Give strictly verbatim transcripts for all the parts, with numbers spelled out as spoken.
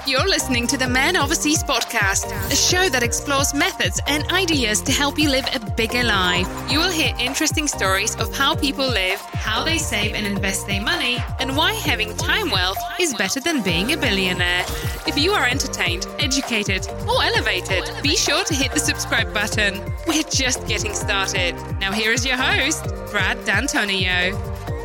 You're listening to the Man Overseas podcast, a show that explores methods and ideas to help you live a bigger life. You will hear interesting stories of how people live, how they save and invest their money, and why having time wealth is better than being a billionaire. If you are entertained, educated, or elevated, be sure to hit the subscribe button. We're just getting started. Now here is your host, Brad D'Antonio.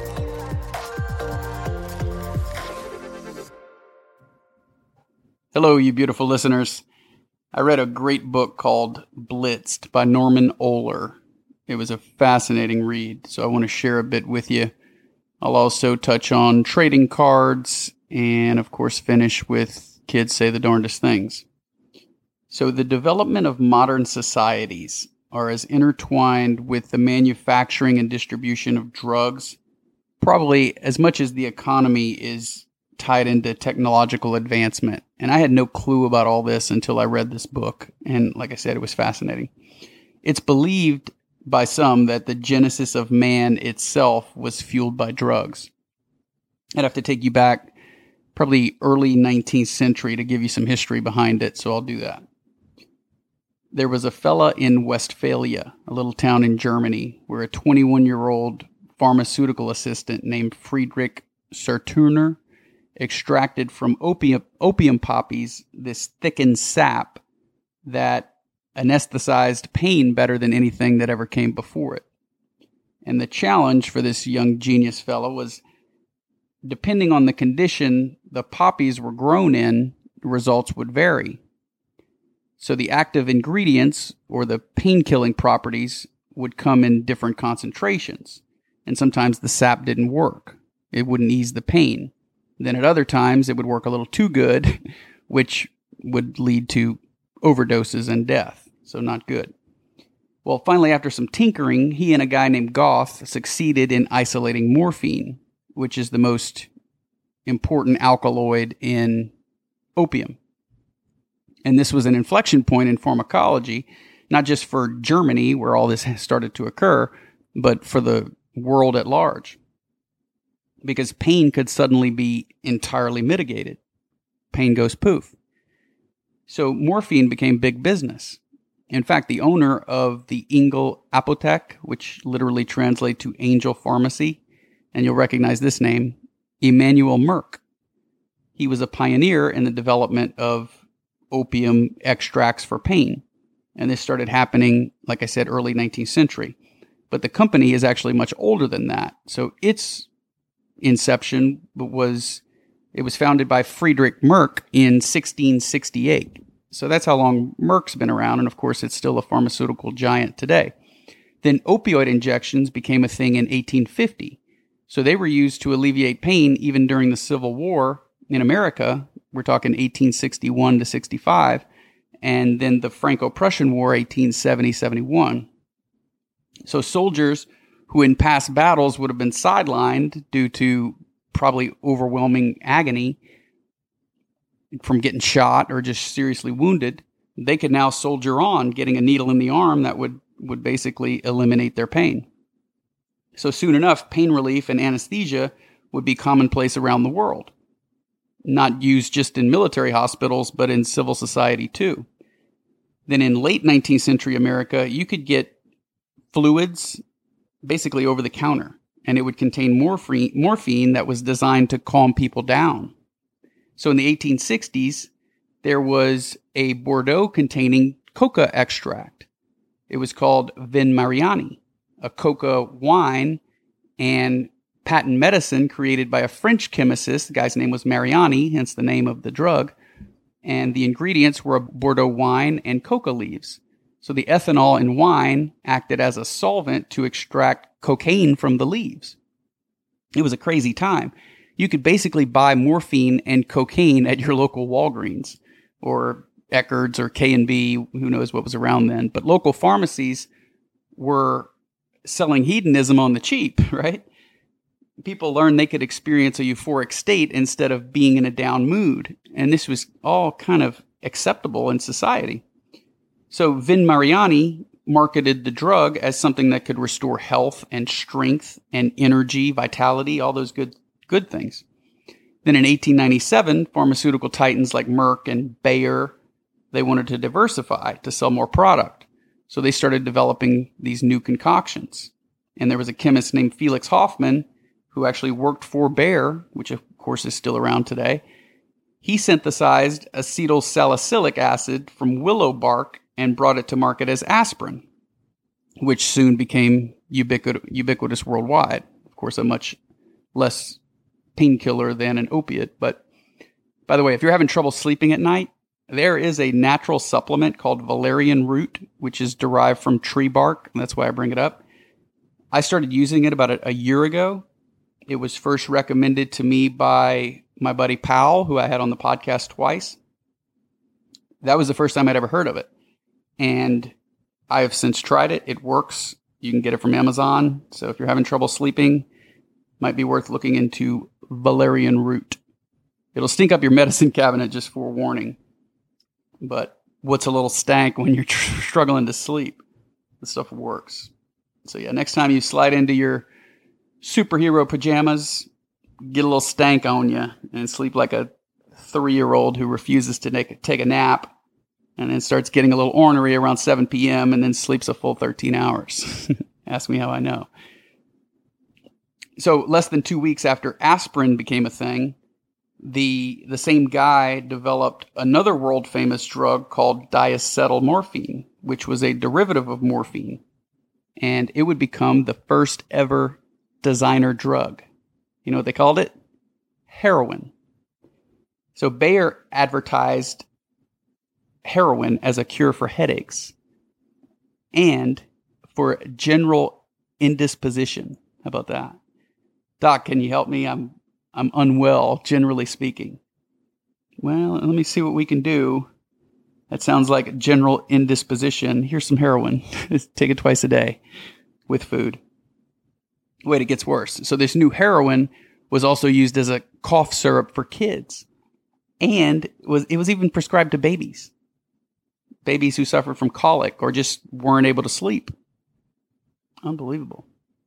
Hello, you beautiful listeners. I read a great book called Blitzed by Norman Ohler. It was a fascinating read, so I want to share a bit with you. I'll also touch on trading cards and, of course, finish with Kids Say the Darndest Things. So the development of modern societies are as intertwined with the manufacturing and distribution of drugs, probably as much as the economy is tied into technological advancement. And I had no clue about all this until I read this book. And like I said, it was fascinating. It's believed by some that the genesis of man itself was fueled by drugs. I'd have to take you back probably early nineteenth century to give you some history behind it, so I'll do that. There was a fella in Westphalia, a little town in Germany, where a twenty-one-year-old pharmaceutical assistant named Friedrich Serturner extracted from opium opium poppies this thickened sap that anesthetized pain better than anything that ever came before it. And the challenge for this young genius fellow was, depending on the condition the poppies were grown in, the results would vary. So the active ingredients, or the pain-killing properties, would come in different concentrations. And sometimes the sap didn't work. It wouldn't ease the pain. Then at other times, it would work a little too good, which would lead to overdoses and death. So not good. Well, finally, after some tinkering, he and a guy named Goth succeeded in isolating morphine, which is the most important alkaloid in opium. And this was an inflection point in pharmacology, not just for Germany, where all this started to occur, but for the world at large. Because pain could suddenly be entirely mitigated. Pain goes poof. So morphine became big business. In fact, the owner of the Engel Apotheke, which literally translates to Angel Pharmacy, and you'll recognize this name, Emanuel Merck. He was a pioneer in the development of opium extracts for pain. And this started happening, like I said, early nineteenth century. But the company is actually much older than that. So its inception was, it was founded by Friedrich Merck in sixteen sixty-eight. So that's how long Merck's been around, and of course it's still a pharmaceutical giant today. Then opioid injections became a thing in eighteen fifty. So they were used to alleviate pain even during the Civil War in America. We're talking eighteen sixty-one to sixty-five, and then the Franco-Prussian War, eighteen seventy to seventy-one. So soldiers who in past battles would have been sidelined due to probably overwhelming agony from getting shot or just seriously wounded, they could now soldier on, getting a needle in the arm that would, would basically eliminate their pain. So soon enough, pain relief and anesthesia would be commonplace around the world. Not used just in military hospitals, but in civil society too. Then in late nineteenth century America, you could get fluids basically over the counter, and it would contain morphine, morphine that was designed to calm people down. So in the eighteen sixties, there was a Bordeaux containing coca extract. It was called Vin Mariani, a coca wine and patent medicine created by a French chemist. The guy's name was Mariani, hence the name of the drug. And the ingredients were a Bordeaux wine and coca leaves. So the ethanol in wine acted as a solvent to extract cocaine from the leaves. It was a crazy time. You could basically buy morphine and cocaine at your local Walgreens or Eckerd's or K and B, who knows what was around then. But local pharmacies were selling hedonism on the cheap, right? People learned they could experience a euphoric state instead of being in a down mood. And this was all kind of acceptable in society. So Vin Mariani marketed the drug as something that could restore health and strength and energy, vitality, all those good good things. Then in eighteen ninety-seven, pharmaceutical titans like Merck and Bayer, they wanted to diversify to sell more product. So they started developing these new concoctions. And there was a chemist named Felix Hoffmann who actually worked for Bayer, which of course is still around today. He synthesized acetyl salicylic acid from willow bark and brought it to market as aspirin, which soon became ubiquit- ubiquitous worldwide. Of course, a much less painkiller than an opiate. But by the way, if you're having trouble sleeping at night, there is a natural supplement called valerian root, which is derived from tree bark, and that's why I bring it up. I started using it about a, a year ago. It was first recommended to me by my buddy Powell, who I had on the podcast twice. That was the first time I'd ever heard of it. And I have since tried it. It works. You can get it from Amazon. So if you're having trouble sleeping, might be worth looking into valerian root. It'll stink up your medicine cabinet, just forewarning. But what's a little stank when you're tr- struggling to sleep? The stuff works. So yeah, next time you slide into your superhero pajamas, get a little stank on you and sleep like a three-year-old who refuses to take, take a nap and then starts getting a little ornery around seven p.m. and then sleeps a full thirteen hours. Ask me how I know. So less than two weeks after aspirin became a thing, the the same guy developed another world-famous drug called diacetylmorphine, which was a derivative of morphine. And it would become the first ever designer drug. You know what they called it? Heroin. So Bayer advertised heroin as a cure for headaches and for general indisposition. How about that? Doc, can you help me? I'm I'm unwell, generally speaking. Well, let me see what we can do. That sounds like general indisposition. Here's some heroin. Take it twice a day with food. Wait, it gets worse. So this new heroin was also used as a cough syrup for kids. And it was, it was even prescribed to babies. Babies who suffered from colic or just weren't able to sleep. Unbelievable.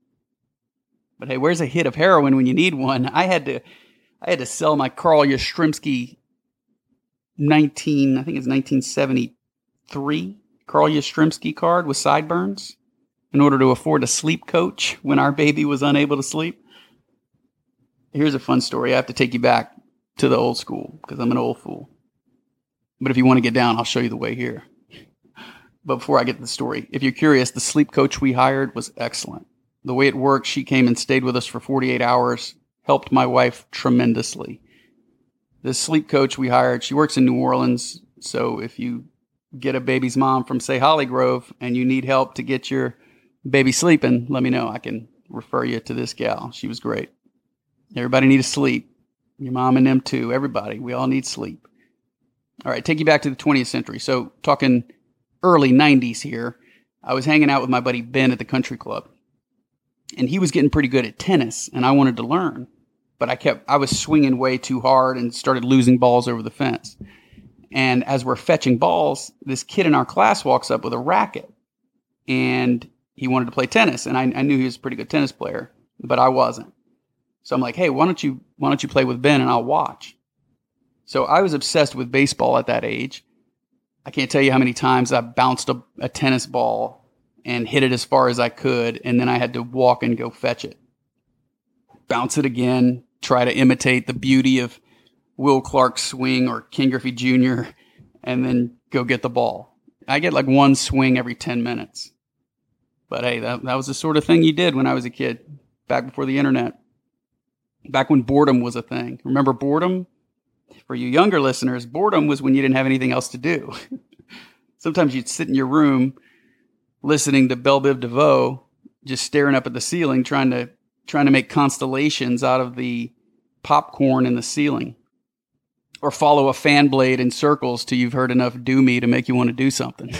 But hey, where's a hit of heroin when you need one? I had to I had to sell my Carl Yastrzemski nineteen, I think it's nineteen seventy-three Carl Yastrzemski card with sideburns in order to afford a sleep coach when our baby was unable to sleep. Here's a fun story. I have to take you back to the old school because I'm an old fool. But if you want to get down, I'll show you the way here. But before I get to the story, if you're curious, the sleep coach we hired was excellent. The way it worked, she came and stayed with us for forty-eight hours, helped my wife tremendously. This sleep coach we hired, she works in New Orleans, so if you get a baby's mom from, say, Holly Grove, and you need help to get your baby sleeping, let me know. I can refer you to this gal. She was great. Everybody needs sleep. Your mom and them too. Everybody. We all need sleep. All right, take you back to the twentieth century. So talking early nineties here, I was hanging out with my buddy Ben at the country club. And he was getting pretty good at tennis, and I wanted to learn. But I kept, I was swinging way too hard and started losing balls over the fence. And as we're fetching balls, this kid in our class walks up with a racket. And he wanted to play tennis. And I, I knew he was a pretty good tennis player, but I wasn't. So I'm like, hey, why don't you, why don't you play with Ben and I'll watch? So I was obsessed with baseball at that age. I can't tell you how many times I bounced a, a tennis ball and hit it as far as I could, and then I had to walk and go fetch it. Bounce it again, try to imitate the beauty of Will Clark's swing or Ken Griffey Junior, and then go get the ball. I get like one swing every ten minutes. But hey, that, that was the sort of thing you did when I was a kid, back before the internet. Back when boredom was a thing. Remember boredom? For you younger listeners, boredom was when you didn't have anything else to do. Sometimes you'd sit in your room listening to Belle Biv DeVoe, just staring up at the ceiling, trying to trying to make constellations out of the popcorn in the ceiling. Or follow a fan blade in circles till you've heard enough do me to make you want to do something.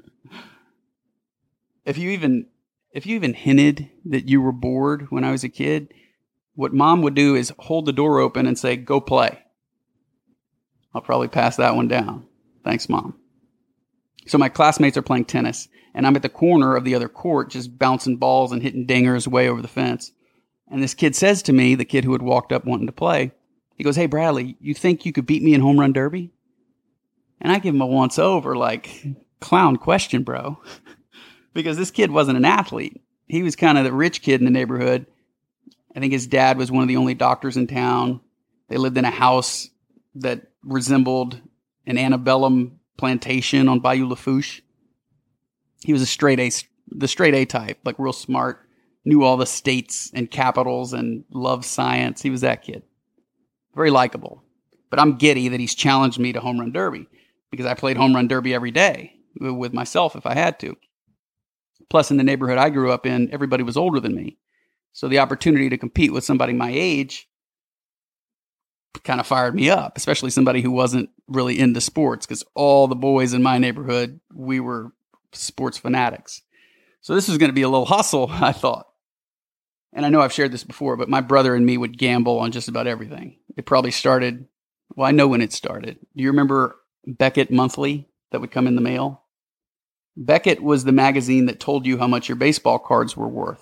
If you even if you even hinted that you were bored when I was a kid, what mom would do is hold the door open and say, go play. I'll probably pass that one down. Thanks, Mom. So my classmates are playing tennis, and I'm at the corner of the other court just bouncing balls and hitting dingers way over the fence. And this kid says to me, the kid who had walked up wanting to play, He goes, "Hey, Bradley, you think you could beat me in home run derby?" And I give him a once over, like, clown question, bro. Because this kid wasn't an athlete. He was kind of the rich kid in the neighborhood. I think his dad was one of the only doctors in town. They lived in a house that resembled an antebellum plantation on Bayou Lafourche. He was a straight A, the straight A type, like real smart, knew all the states and capitals and loved science. He was that kid. Very likable. But I'm giddy that he's challenged me to home run derby because I played home run derby every day with myself if I had to. Plus, in the neighborhood I grew up in, everybody was older than me. So the opportunity to compete with somebody my age kind of fired me up, especially somebody who wasn't really into sports, because all the boys in my neighborhood, we were sports fanatics. So this was going to be a little hustle, I thought. And I know I've shared this before, but my brother and me would gamble on just about everything. It probably started, well, I know when it started. Do you remember Beckett Monthly that would come in the mail? Beckett was the magazine that told you how much your baseball cards were worth.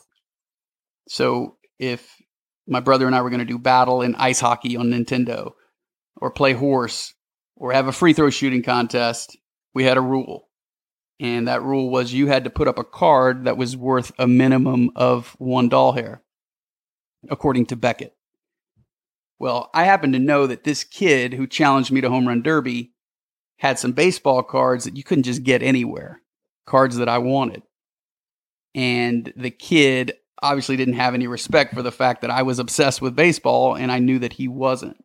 So if my brother and I were going to do battle in ice hockey on Nintendo, or play horse, or have a free throw shooting contest, we had a rule. And that rule was you had to put up a card that was worth a minimum of one doll hair, according to Beckett. Well, I happen to know that this kid who challenged me to home run derby had some baseball cards that you couldn't just get anywhere, cards that I wanted. And the kid obviously didn't have any respect for the fact that I was obsessed with baseball, and I knew that he wasn't.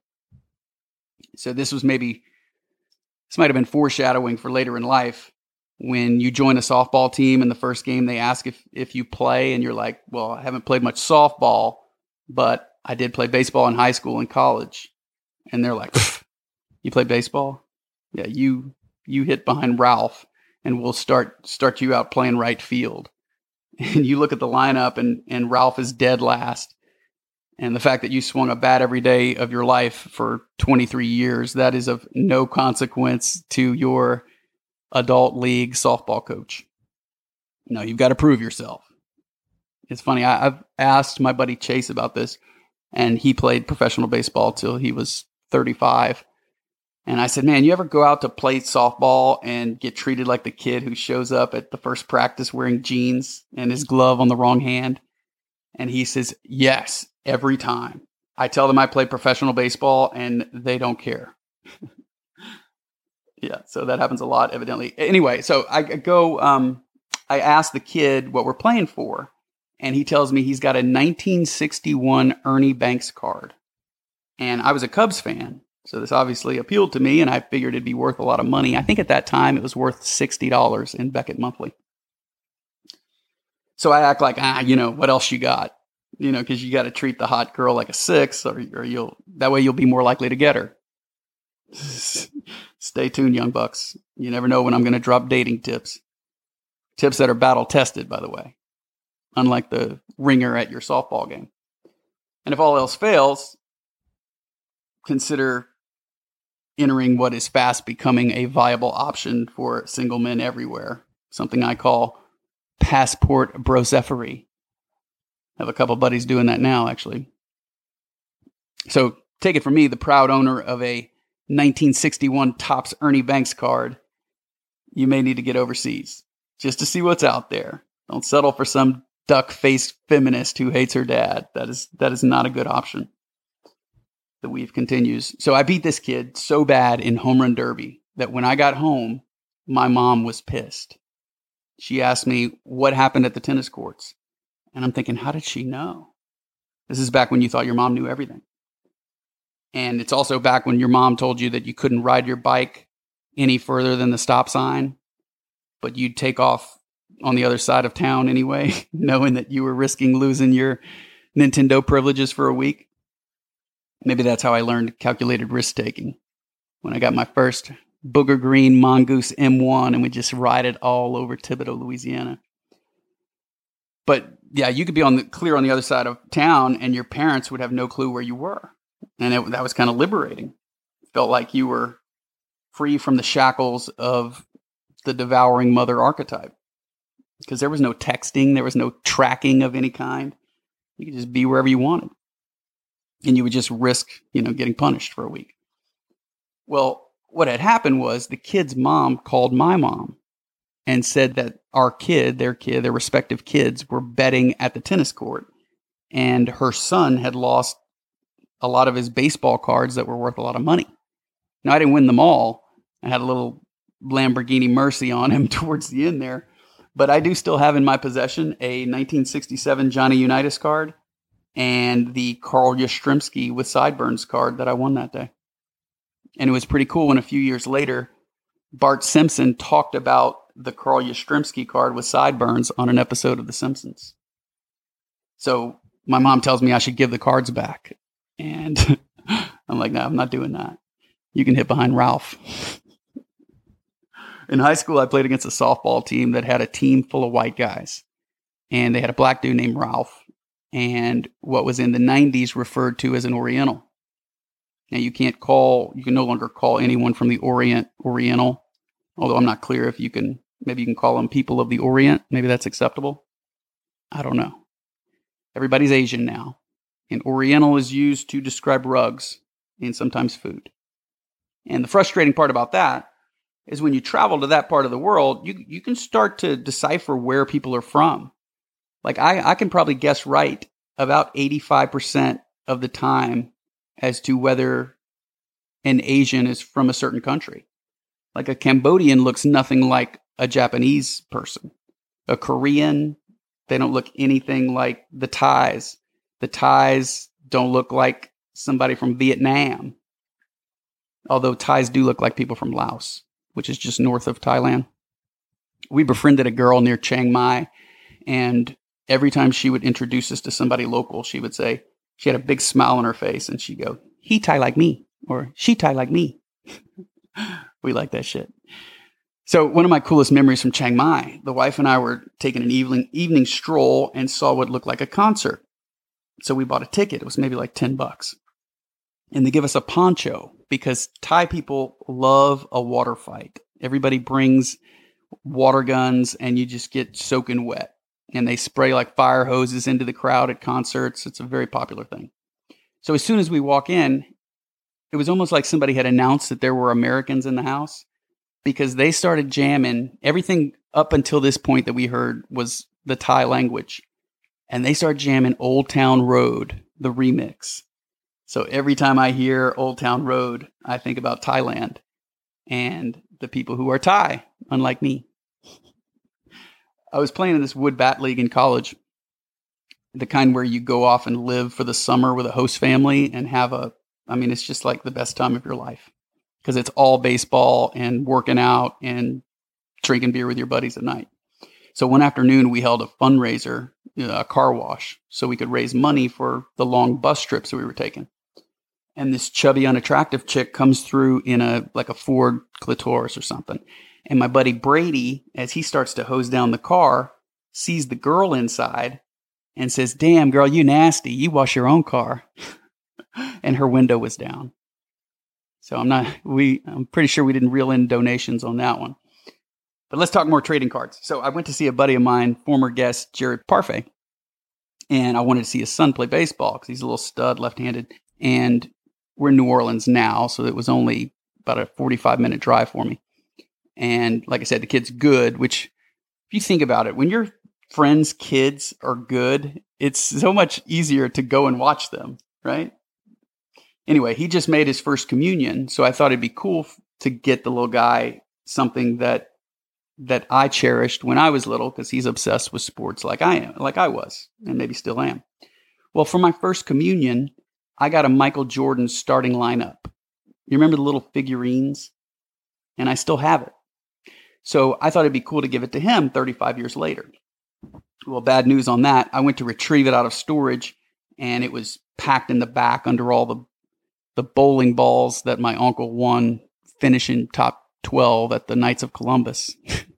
So this was maybe, this might have been foreshadowing for later in life. When you join a softball team in the first game, they ask if, if you play, and you're like, well, I haven't played much softball, but I did play baseball in high school and college. And they're like, you play baseball? Yeah, you you hit behind Ralph, and we'll start start you out playing right field. And you look at the lineup, and, and Ralph is dead last. And the fact that you swung a bat every day of your life for twenty-three years, that is of no consequence to your adult league softball coach. No, you've got to prove yourself. It's funny. I, I've asked my buddy Chase about this, and he played professional baseball till he was thirty-five. And I said, man, you ever go out to play softball and get treated like the kid who shows up at the first practice wearing jeans and his glove on the wrong hand? And he says, yes, every time. I tell them I play professional baseball and they don't care. Yeah, so that happens a lot, evidently. Anyway, so I go, um, I ask the kid what we're playing for, and he tells me he's got a nineteen sixty-one Ernie Banks card. And I was a Cubs fan, so this obviously appealed to me, and I figured it'd be worth a lot of money. I think at that time it was worth sixty dollars in Beckett Monthly. So I act like, ah, you know, what else you got? You know, because you got to treat the hot girl like a six, or, or you'll that way you'll be more likely to get her. Stay tuned, young bucks. You never know when I'm going to drop dating tips. Tips that are battle tested, by the way. Unlike the ringer at your softball game. And if all else fails, consider entering what is fast becoming a viable option for single men everywhere. Something I call passport brosephory. I have a couple buddies doing that now, actually. So take it from me, the proud owner of a nineteen sixty-one Topps Ernie Banks card. You may need to get overseas just to see what's out there. Don't settle for some duck-faced feminist who hates her dad. That is that is not a good option. The weave continues. So I beat this kid so bad in home run derby that when I got home, my mom was pissed. She asked me what happened at the tennis courts. And I'm thinking, how did she know? This is back when you thought your mom knew everything. And it's also back when your mom told you that you couldn't ride your bike any further than the stop sign, but you'd take off on the other side of town anyway, knowing that you were risking losing your Nintendo privileges for a week. Maybe that's how I learned calculated risk taking. When I got my first Booger Green Mongoose M one and we just ride it all over Thibodaux, Louisiana. But yeah, you could be on the clear on the other side of town and your parents would have no clue where you were. And it, that was kind of liberating. It felt like you were free from the shackles of the devouring mother archetype. Because there was no texting. There was no tracking of any kind. You could just be wherever you wanted. and you would just risk, you know, getting punished for a week. Well, what had happened was the kid's mom called my mom and said that our kid, their kid, their respective kids were betting at the tennis court, and her son had lost a lot of his baseball cards that were worth a lot of money. Now, I didn't win them all. I had a little Lamborghini Mercy on him towards the end there, but I do still have in my possession a nineteen sixty-seven Johnny Unitas card and the Carl Yastrzemski with sideburns card that I won that day. And it was pretty cool when a few years later, Bart Simpson talked about the Carl Yastrzemski card with sideburns on an episode of The Simpsons. So my mom tells me I should give the cards back. And I'm like, no, I'm not doing that. You can hit behind Ralph. In high school, I played against a softball team that had a team full of white guys. And they had a black dude named Ralph. And what was in the nineties referred to as an Oriental. Now, you can't call, you can no longer call anyone from the Orient Oriental. Although I'm not clear if you can, maybe you can call them people of the Orient. Maybe that's acceptable. I don't know. Everybody's Asian now. And Oriental is used to describe rugs and sometimes food. And the frustrating part about that is when you travel to that part of the world, you you can start to decipher where people are from. Like I, I can probably guess right about eighty-five percent of the time as to whether an Asian is from a certain country. Like a Cambodian looks nothing like a Japanese person. A Korean, they don't look anything like the Thais. The Thais don't look like somebody from Vietnam. Although Thais do look like people from Laos, which is just north of Thailand. We befriended a girl near Chiang Mai, and every time she would introduce us to somebody local, she would say, she had a big smile on her face, and she'd go, he Thai like me, or she Thai like me. We like that shit. So one of my coolest memories from Chiang Mai, the wife and I were taking an evening evening stroll and saw what looked like a concert. So we bought a ticket. It was maybe like ten bucks. And they give us a poncho because Thai people love a water fight. Everybody brings water guns and you just get soaking wet. And they spray like fire hoses into the crowd at concerts. It's a very popular thing. So as soon as we walk in, it was almost like somebody had announced that there were Americans in the house because they started jamming. Everything up until this point that we heard was the Thai language. And they started jamming Old Town Road, the remix. So every time I hear Old Town Road, I think about Thailand and the people who are Thai, unlike me. I was playing in this wood bat league in college, the kind where you go off and live for the summer with a host family and have a, I mean, it's just like the best time of your life because it's all baseball and working out and drinking beer with your buddies at night. So one afternoon we held a fundraiser, you know, a car wash, so we could raise money for the long bus trips that we were taking. And this chubby, unattractive chick comes through in a like a Ford Clitoris or something. And my buddy Brady, as he starts to hose down the car, sees the girl inside and says, damn, girl, you nasty. You wash your own car. And her window was down. So I'm not, we, I'm pretty sure we didn't reel in donations on that one. But let's talk more trading cards. So I went to see a buddy of mine, former guest Jared Parfait, and I wanted to see his son play baseball because he's a little stud, left-handed. And we're in New Orleans now, so it was only about a forty-five minute drive for me. And like I said, the kid's good, which if you think about it, when your friends' kids are good, it's so much easier to go and watch them, right? Anyway, he just made his first communion, so I thought it'd be cool to get the little guy something that that I cherished when I was little because he's obsessed with sports like I am, like I was, and maybe still am. Well, for my first communion, I got a Michael Jordan starting lineup. You remember the little figurines? And I still have it. So I thought it'd be cool to give it to him thirty-five years later. Well, bad news on that. I went to retrieve it out of storage, and it was packed in the back under all the the bowling balls that my uncle won finishing top twelve at the Knights of Columbus.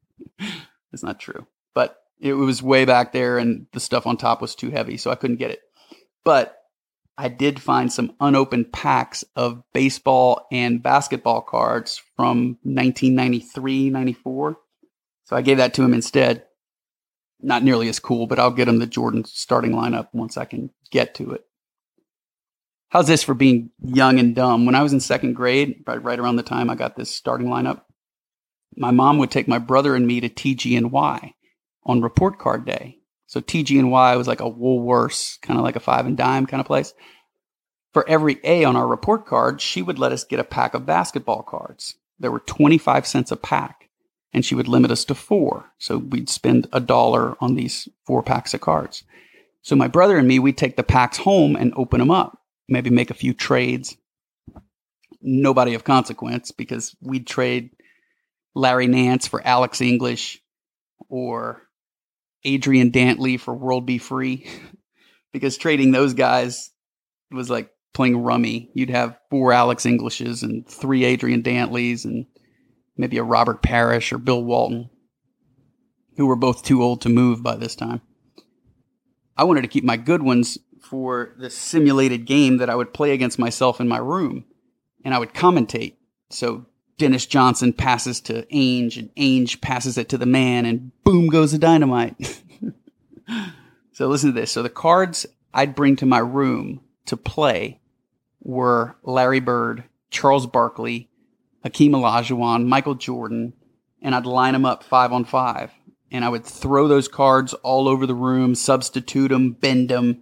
It's not true. But it was way back there, and the stuff on top was too heavy, so I couldn't get it. But I did find some unopened packs of baseball and basketball cards from nineteen ninety-three, ninety-four. So I gave that to him instead. Not nearly as cool, but I'll get him the Jordan starting lineup once I can get to it. How's this for being young and dumb? When I was in second grade, right, right around the time I got this starting lineup, my mom would take my brother and me to T G N Y on report card day. So T G N Y was like a Woolworths, kind of like a five and dime kind of place. For every A on our report card, she would let us get a pack of basketball cards. There were twenty-five cents a pack, and she would limit us to four. So we'd spend a dollar on these four packs of cards. So my brother and me, we'd take the packs home and open them up, maybe make a few trades. Nobody of consequence, because we'd trade Larry Nance for Alex English or Adrian Dantley for World Be Free, because trading those guys was like playing rummy. You'd have four Alex Englishes and three Adrian Dantleys and maybe a Robert Parrish or Bill Walton, who were both too old to move by this time. I wanted to keep my good ones for the simulated game that I would play against myself in my room, and I would commentate. So Dennis Johnson passes to Ainge, and Ainge passes it to the man, and boom goes the dynamite. So listen to this. So the cards I'd bring to my room to play were Larry Bird, Charles Barkley, Hakeem Olajuwon, Michael Jordan, and I'd line them up five on five. And I would throw those cards all over the room, substitute them, bend them.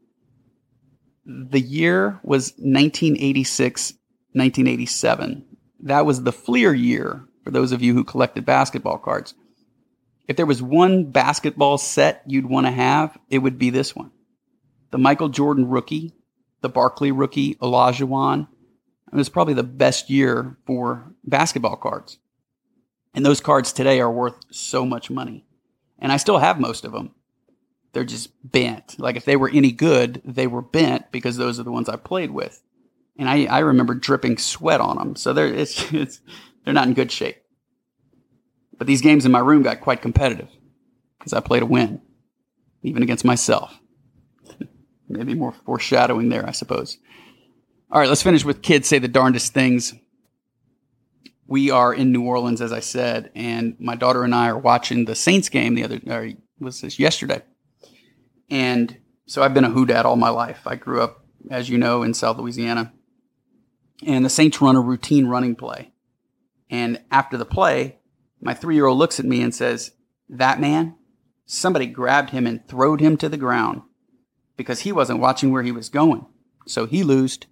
The year was nineteen eighty-six, nineteen eighty-seven. That was the Fleer year, for those of you who collected basketball cards. If there was one basketball set you'd want to have, it would be this one. The Michael Jordan rookie, the Barkley rookie, Olajuwon. It was probably the best year for basketball cards. And those cards today are worth so much money. And I still have most of them. They're just bent. Like if they were any good, they were bent because those are the ones I played with. And I, I remember dripping sweat on them. So they're, it's, it's, they're not in good shape. But these games in my room got quite competitive because I played to win, even against myself. Maybe more foreshadowing there, I suppose. All right, let's finish with kids say the darndest things. We are in New Orleans, as I said, and my daughter and I are watching the Saints game the other, or was this yesterday? And so I've been a Who Dat all my life. I grew up, as you know, in South Louisiana. And the Saints run a routine running play. And after the play, my three-year-old looks at me and says, "That man, somebody grabbed him and throwed him to the ground because he wasn't watching where he was going. So he loosed."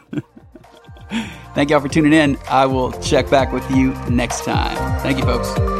Thank y'all for tuning in. I will check back with you next time. Thank you, folks.